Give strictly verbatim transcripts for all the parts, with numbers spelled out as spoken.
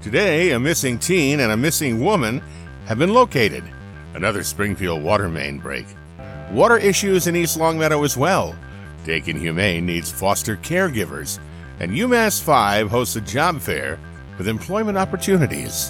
Today, a missing teen and a missing woman have been located. Another Springfield water main break. Water issues in East Longmeadow as well. Dakin Humane needs foster caregivers. And UMass five hosts a job fair with employment opportunities.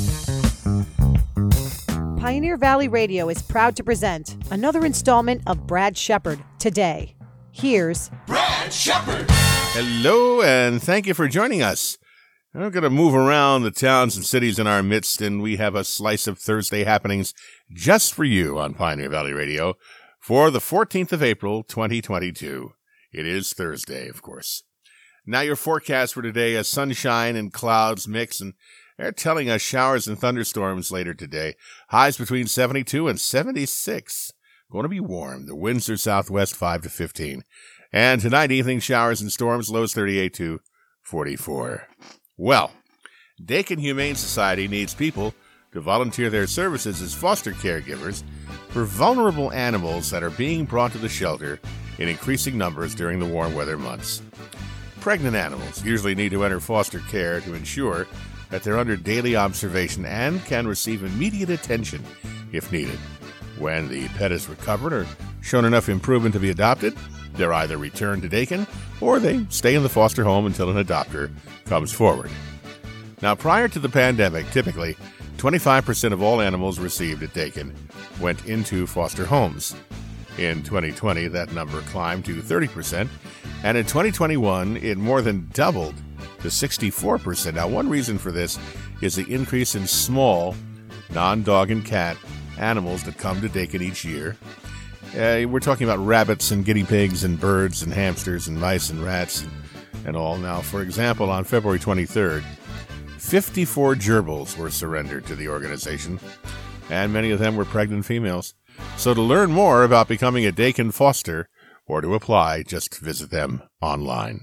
Pioneer Valley Radio is proud to present another installment of Brad Shepard Today. Here's Brad Shepard. Hello, and thank you for joining us. We're going to move around the towns and cities in our midst, and we have a slice of Thursday happenings just for you on Pioneer Valley Radio for the fourteenth of April, twenty twenty-two. It is Thursday, of course. Now your forecast for today is sunshine and clouds mix, and they're telling us showers and thunderstorms later today. Highs between seventy-two and seventy-six. Going to be warm. The winds are southwest five to fifteen. And tonight, evening showers and storms, lows thirty-eight to forty-four. Well, Dakin Humane Society needs people to volunteer their services as foster caregivers for vulnerable animals that are being brought to the shelter in increasing numbers during the warm weather months. Pregnant animals usually need to enter foster care to ensure that they're under daily observation and can receive immediate attention if needed. When the pet is recovered or shown enough improvement to be adopted, they're either returned to Dakin or they stay in the foster home until an adopter comes forward. Now, prior to the pandemic, typically twenty-five percent of all animals received at Dakin went into foster homes. In twenty twenty, that number climbed to thirty percent, and in twenty twenty-one, it more than doubled to sixty-four percent. Now, one reason for this is the increase in small, non-dog and cat animals that come to Dakin each year. Uh, we're talking about rabbits and guinea pigs and birds and hamsters and mice and rats and, and all. Now, for example, on February twenty-third, fifty-four gerbils were surrendered to the organization, and many of them were pregnant females. So to learn more about becoming a Dakin foster or to apply, just visit them online.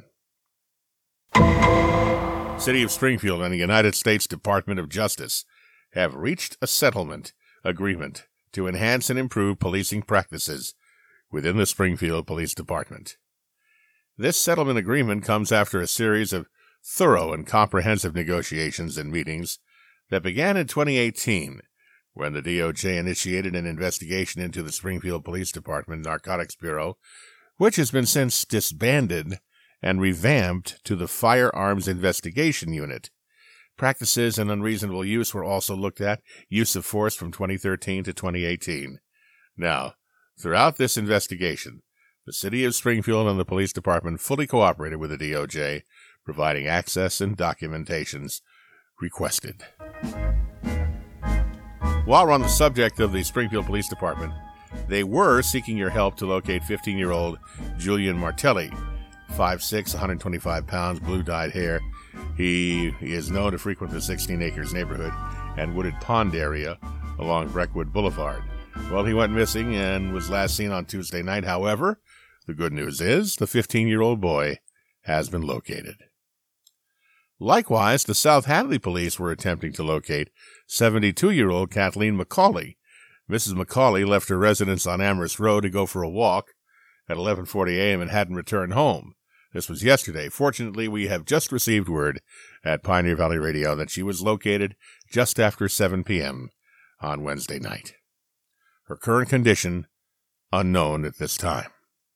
City of Springfield and the United States Department of Justice have reached a settlement agreement to enhance and improve policing practices within the Springfield Police Department. This settlement agreement comes after a series of thorough and comprehensive negotiations and meetings that began in twenty eighteen, when the D O J initiated an investigation into the Springfield Police Department Narcotics Bureau, which has been since disbanded and revamped to the Firearms Investigation Unit. Practices and unreasonable use were also looked at, use of force from twenty thirteen to twenty eighteen. Now, throughout this investigation, the City of Springfield and the Police Department fully cooperated with the D O J, providing access and documentations requested. While we're on the subject of the Springfield Police Department, they were seeking your help to locate fifteen-year-old Julian Martelli, five foot six, one hundred twenty-five pounds, blue-dyed hair. He, he is known to frequent the sixteen acres neighborhood and Wooded Pond area along Breckwood Boulevard. Well, he went missing and was last seen on Tuesday night. However, the good news is the fifteen-year-old boy has been located. Likewise, the South Hadley police were attempting to locate seventy-two-year-old Kathleen McCauley. Missus McCauley left her residence on Amherst Road to go for a walk at eleven forty a.m. and hadn't returned home. This was yesterday. Fortunately, we have just received word at Pioneer Valley Radio that she was located just after seven p.m. on Wednesday night. Her current condition, unknown at this time.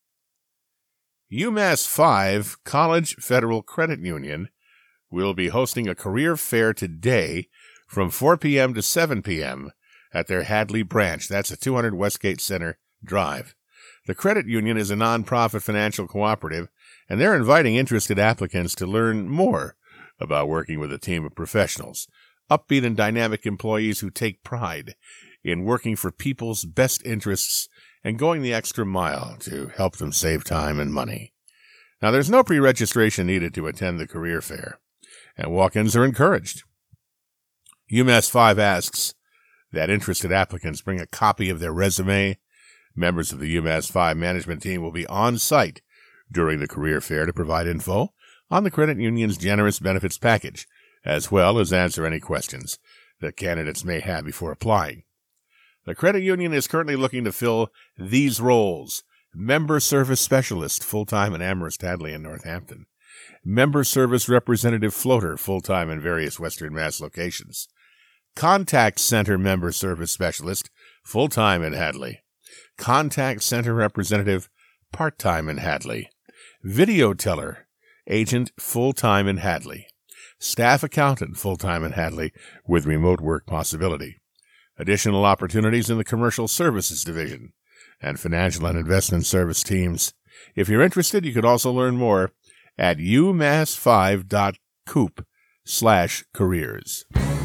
UMass five College Federal Credit Union will be hosting a career fair today from four p.m. to seven p.m. at their Hadley branch. That's at two hundred Westgate Center Drive. The credit union is a nonprofit financial cooperative, and they're inviting interested applicants to learn more about working with a team of professionals, upbeat and dynamic employees who take pride in working for people's best interests and going the extra mile to help them save time and money. Now, there's no pre-registration needed to attend the career fair, and walk-ins are encouraged. UMass five asks that interested applicants bring a copy of their resume. Members of the UMass five management team will be on site during the career fair to provide info on the credit union's generous benefits package, as well as answer any questions that candidates may have before applying. The credit union is currently looking to fill these roles: member service specialist, full-time in Amherst, Hadley, and Northampton; Member Service Representative Floater, full-time in various Western Mass locations. Contact Center Member Service Specialist, full-time in Hadley. Contact Center Representative, part-time in Hadley. Video Teller, Agent, full-time in Hadley. Staff Accountant, full-time in Hadley, with remote work possibility. Additional opportunities in the Commercial Services Division and Financial and Investment Service teams. If you're interested, you could also learn more at umass five dot coop slash careers.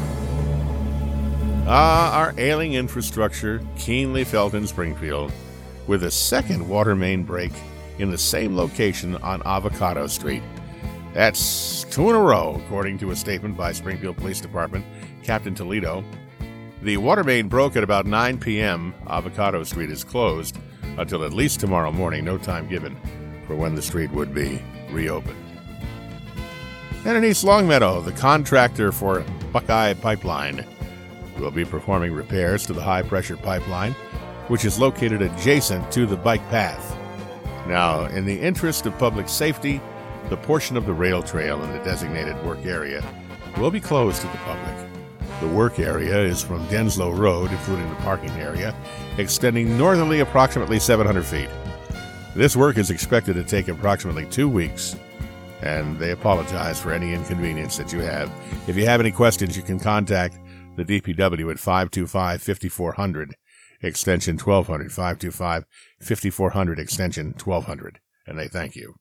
Ah, our ailing infrastructure keenly felt in Springfield, with a second water main break in the same location on Avocado Street. That's two in a row, according to a statement by Springfield Police Department Captain Toledo. The water main broke at about nine p.m. Avocado Street is closed until at least tomorrow morning, no time given for when the street would be reopened. And in East Longmeadow, the contractor for Buckeye Pipeline will be performing repairs to the high-pressure pipeline, which is located adjacent to the bike path. Now, in the interest of public safety, the portion of the rail trail in the designated work area will be closed to the public. The work area is from Denslow Road, including the parking area, extending northerly approximately seven hundred feet. This work is expected to take approximately two weeks, and they apologize for any inconvenience that you have. If you have any questions, you can contact the D P W at five two five, five four zero zero, extension twelve hundred, five two five, five four zero zero, extension twelve hundred, and they thank you.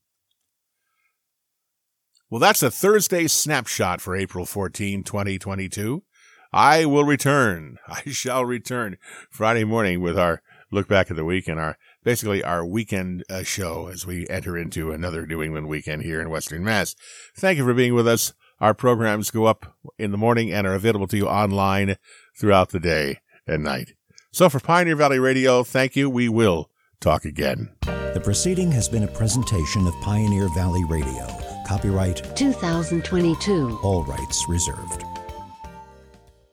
Well, that's a Thursday snapshot for April fourteenth, twenty twenty-two. I will return. I shall return Friday morning with our look back at the week and our basically our weekend uh, show as we enter into another New England weekend here in Western Mass. Thank you for being with us. Our programs go up in the morning and are available to you online throughout the day and night. So for Pioneer Valley Radio, thank you. We will talk again. The proceeding has been a presentation of Pioneer Valley Radio. Copyright two thousand twenty-two. All rights reserved.